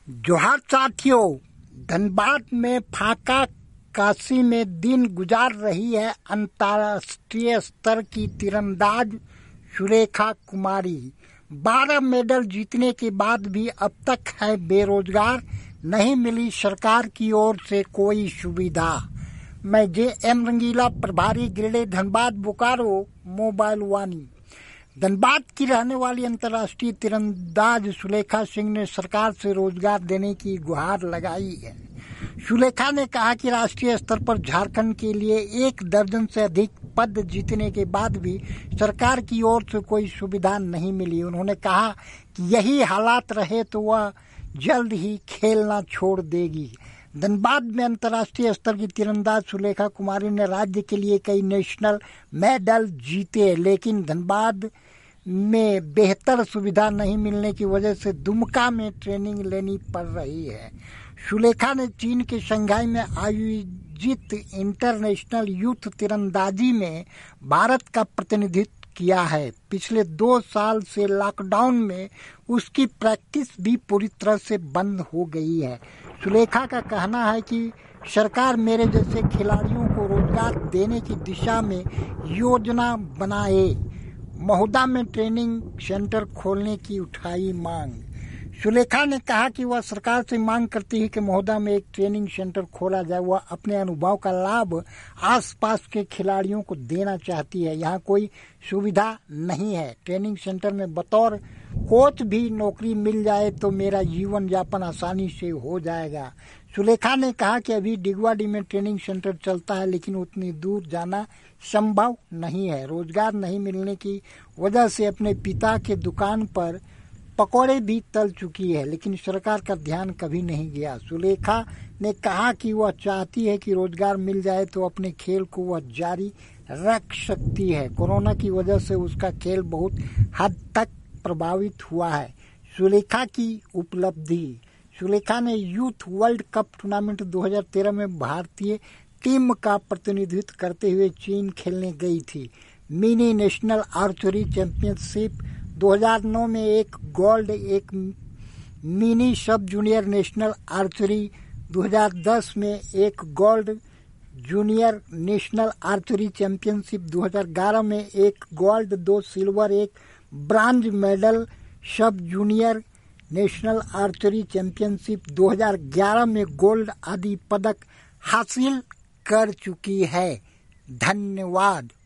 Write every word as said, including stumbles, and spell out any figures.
जोहार साथियों, धनबाद में फाका काशी में दिन गुजार रही है अंतर्राष्ट्रीय स्तर की तीरंदाज सुलेखा कुमारी। बारह मेडल जीतने के बाद भी अब तक है बेरोजगार, नहीं मिली सरकार की ओर से कोई सुविधा। मैं जे एम रंगीला, प्रभारी गिरडे, धनबाद बोकारो, मोबाइल वानी। धनबाद की रहने वाली अंतर्राष्ट्रीय तीरंदाज सुलेखा सिंह ने सरकार से रोजगार देने की गुहार लगाई है। सुलेखा ने कहा कि राष्ट्रीय स्तर पर झारखंड के लिए एक दर्जन से अधिक पद जीतने के बाद भी सरकार की ओर से कोई सुविधा नहीं मिली। उन्होंने कहा कि यही हालात रहे तो वह जल्द ही खेलना छोड़ देगी। धनबाद में अंतर्राष्ट्रीय स्तर की तीरंदाज सुलेखा कुमारी ने राज्य के लिए कई नेशनल मेडल जीते, लेकिन धनबाद में बेहतर सुविधा नहीं मिलने की वजह से दुमका में ट्रेनिंग लेनी पड़ रही है। सुलेखा ने चीन के शंघाई में आयोजित इंटरनेशनल यूथ तीरंदाजी में भारत का प्रतिनिधित्व किया है। पिछले दो साल से लॉकडाउन में उसकी प्रैक्टिस भी पूरी तरह से बंद हो गई है। सुलेखा का कहना है कि सरकार मेरे जैसे खिलाड़ियों को रोजगार देने की दिशा में योजना बनाए। महोदा में ट्रेनिंग सेंटर खोलने की उठाई मांग। सुलेखा ने कहा कि वह सरकार से मांग करती है कि महोदा में एक ट्रेनिंग सेंटर खोला जाए। वह अपने अनुभव का लाभ आसपास के खिलाड़ियों को देना चाहती है। यहाँ कोई सुविधा नहीं है। ट्रेनिंग सेंटर में बतौर कोच भी नौकरी मिल जाए तो मेरा जीवन यापन आसानी से हो जाएगा। सुलेखा ने कहा कि अभी डिगवाडी में ट्रेनिंग सेंटर चलता है, लेकिन उतनी दूर जाना संभव नहीं है। रोजगार नहीं मिलने की वजह से अपने पिता के दुकान पर पकौड़े भी तल चुकी है, लेकिन सरकार का ध्यान कभी नहीं गया। सुलेखा ने कहा कि वह चाहती है कि रोजगार मिल जाए तो अपने खेल को वह जारी रख सकती है। कोरोना की वजह से उसका खेल बहुत हद तक प्रभावित हुआ है। सुलेखा की उपलब्धि। सुलेखा ने यूथ वर्ल्ड कप टूर्नामेंट दो हज़ार तेरह में भारतीय टीम का प्रतिनिधित्व करते हुए चीन खेलने गई थी। मिनी नेशनल आर्चरी चैंपियनशिप दो हज़ार नौ में एक गोल्ड, एक मिनी सब जूनियर नेशनल आर्चरी दो हज़ार दस में एक gold, junior national archery championship दो हज़ार ग्यारह में एक गोल्ड, दो सिल्वर, एक ब्रांज मेडल, सब जूनियर नेशनल आर्चरी चैंपियनशिप दो हज़ार ग्यारह में गोल्ड आदि पदक हासिल कर चुकी है। धन्यवाद।